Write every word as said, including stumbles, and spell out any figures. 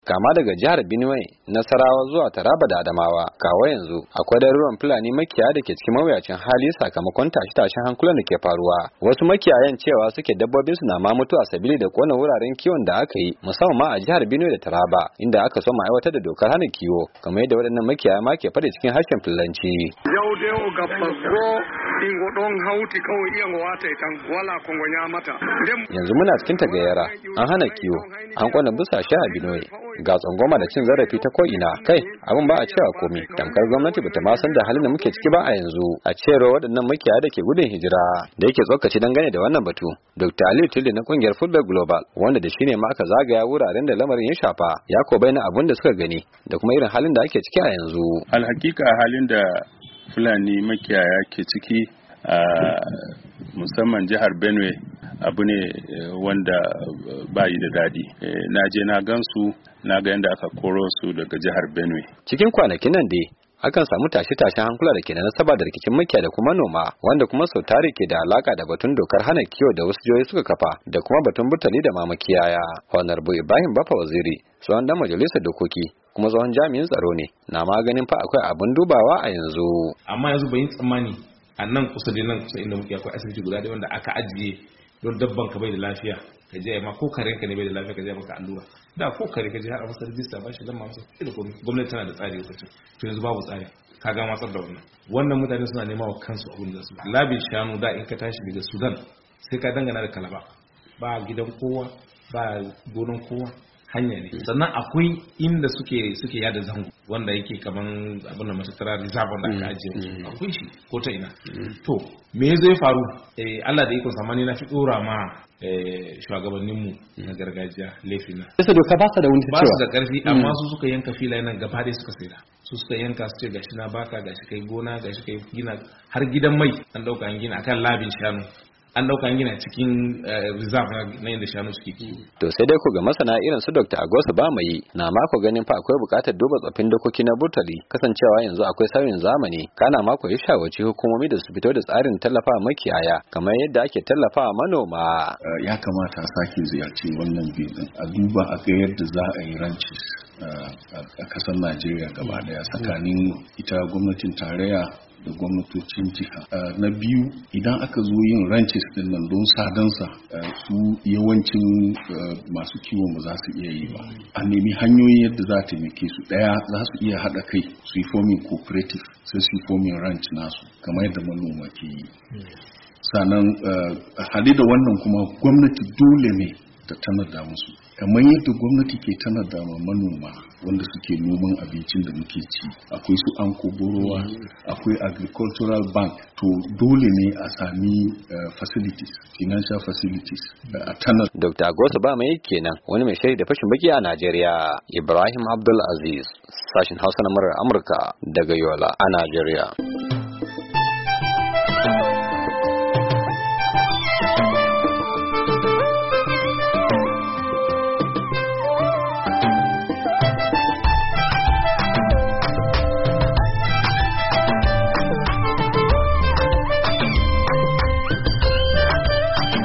kama daga jihar Benue, Nasarawa zuwa Taraba da Adamawa. Kawo yanzu akwai daruruwan Fulani makiyaya da ke cikin mawuyacin hali sakamakon tashe-tashen hankulan da ke faruwa. Wasu makiyayan cewa suke dabbobin su na ma mutuwa sabili da kona wuraren kiwon da aka yi musamman ma a jihar Benue da Taraba inda aka so ma aiwatar da dokar hana kiwo kamar yadda waɗannan makiyaya ma ke faɗi cikin harshen Fulanci. Yau dai ga fago ingo don hauti kawai iya wata tan wala kongo mata. Yanzu muna cikin tagayyara an hana kiwo an kona busashe a Benue ga tsangwama da cin zarafi ta ko'ina kai abin ba a cewa komai tamkar gwamnati bata ma san da halin da muke ciki ba a yanzu a cewar waɗannan makiyaya da ke gudun hijira da yake tsokaci dangane da wannan batu. Doctor Aliyu Tilde na kungiyar Football Global wanda da shine ma aka zagaya wuraren da lamarin ya shafa ya ko bayyana abin da suka gani da kuma irin halin da ake ciki a yanzu. Alhakika halin da Fulani makiyaya ke ciki a musamman jihar Benue abu ne wanda bayi da daɗi. Na je na gansu na ga yadda aka koro su daga jihar Benue. Cikin kwanakin nan dai akan samu tashe-tashen hankula da ke da nasaba da rikicin makiya da kuma noma wanda kuma sau tare ke da alaka da batun dokar hana kiwo da wasu jihohi suka kafa da kuma batun burtali da ma makiyaya. Honorable Ibrahim Baffa Waziri tsohon dan majalisar dokoki kuma tsohon jami'in tsaro ne na maganin fa akwai abin dubawa a yanzu. Amma yanzu bai tsammani a nan kusa da nan kusa inda muke akwai asibiti guda da wanda aka ajiye don dabban ka bai da lafiya ka je ma ko karen ka ne bai da lafiya ka je maka allura da ko kare ka je har a masa rijista ba shi lamma masa da komai gwamnati tana da tsari wacce to yanzu babu tsari ka ga matsar da wannan wannan mutane suna nema wa kansu abin da su labin shanu da in ka tashi daga Sudan sai ka dangana da Kalaba ba gidan kowa ba gonan kowa hanya ne sannan akwai inda suke suke yada zango wanda yake kaman abin da matattara reserve wanda aka ajiye akwai shi ko ta ina to me zai faru eh Allah da ikon samani na fi dora ma eh shugabannin mu na gargajiya laifina sai doka ba su da wani cewa ba su da karfi amma su suka yanka filayen nan gaba dai suka saida su suka yanka su ce gashi na baka gashi kai gona gashi kai gina har gidan mai an dauka an gina akan labin shanu an dauka gina cikin reserve na yadda shanu suke ki. To sai dai ku ga masana irin su Doctor Agosu Bamayi na mako ganin fa akwai bukatar duba tsafin dokoki na burtali kasancewa yanzu akwai sauyin zamani kana mako ya shawarci hukumomi da su fito da tsarin tallafa makiyaya kamar yadda ake tallafa manoma. Ya kamata a sake ziyarci wannan biyu a duba a ga yadda za a yi ranci a kasar Najeriya gaba daya tsakanin ita gwamnatin tarayya da gwamnatocin jiha. Na biyu idan aka zo yin ranches din nan don sadansa su yawancin masu kiwon ba za su iya yi ba. A nemi hanyoyin yadda za ta taimake su. Daya za su iya haɗa kai su yi forming cooperative sai su yi forming ranch nasu kamar yadda manoma ke yi. Sannan hali da wannan kuma gwamnati dole ne ta tanada musu. Kamar yadda gwamnati ke tanada ma manoma wanda suke noman abincin da muke ci akwai su an koborowa akwai agricultural bank to dole ne a sami uh, facilities financial facilities uh, a tanar. Doctor Agosu Bamayi kenan wani mai shiri da fashin baki a Najeriya. Ibrahim Abdul Aziz sashin Hausa na murar Amurka daga Yola a Najeriya.